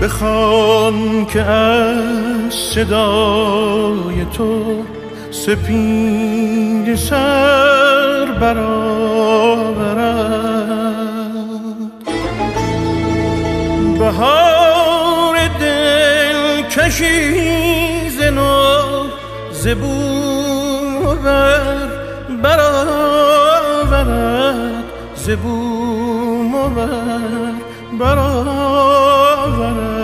بخوان که از صدای تو سپید سر برآورد. بهار دلکشی ز نو ز بوم بر برآورد، ز بوم بر برآورد.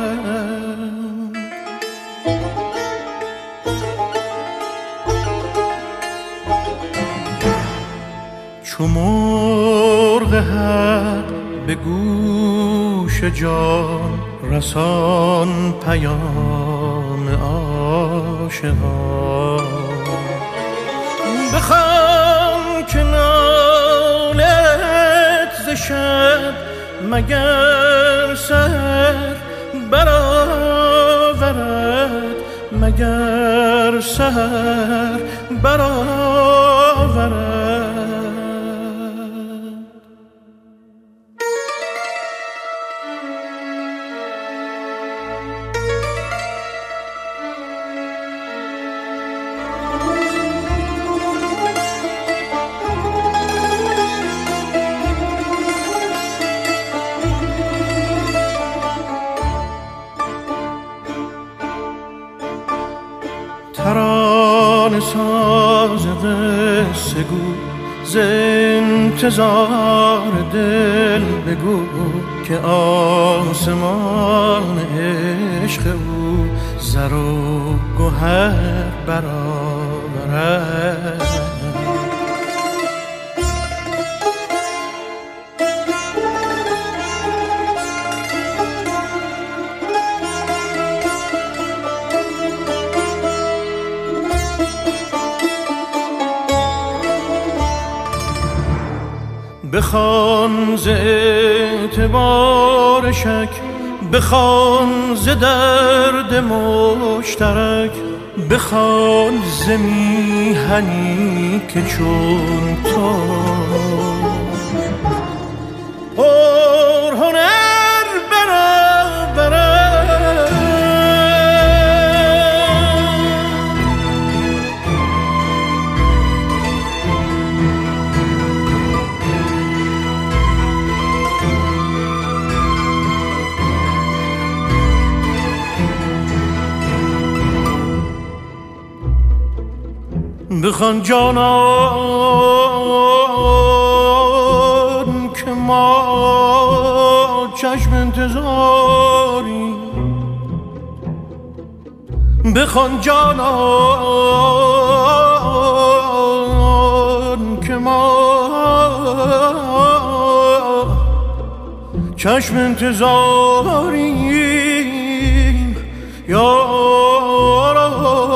چو مرغ هر به گوش جان رسان پیام عاشقان. بخوان که نالت ز شب مگر سحر برآورد، مگر سحر برآورد. ترانه ساز قصه گو ز انتظار دل بگو که آسمان عشق او زر و گوهر برآورد. بخوان ز اعتبار شک، بخوان ز درد مشترک، بخوان ز میهنی که چون تو پر هنر برآورد. بخوان جانان که ما چشم انتظاری، بخوان جانان که ما چشم انتظاریم یارا.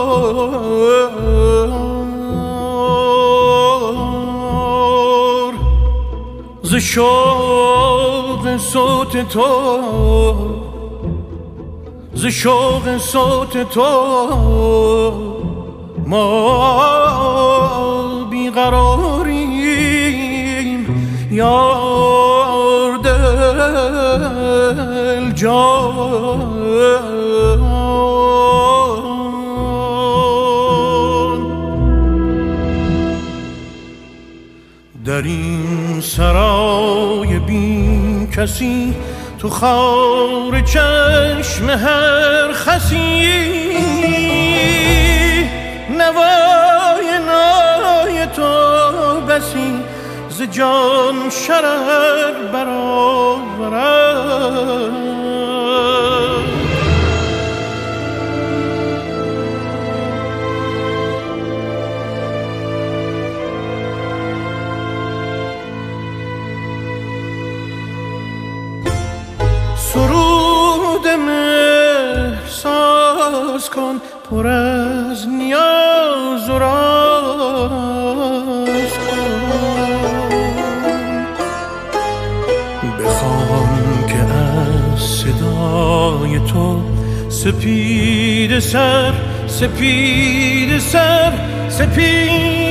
ز شوق صوت تو، ز شوق صوت تو ما بیقراریم یار دل جان. در این سرای بی کسی تو خار چشم هر خسی، نوای نای تو بسی ز جان شرر برآورد. سرود مهر ساز کن پر از نیاز و راز کن. بخوان که از صدای تو سپید سر، سپید سر، سپید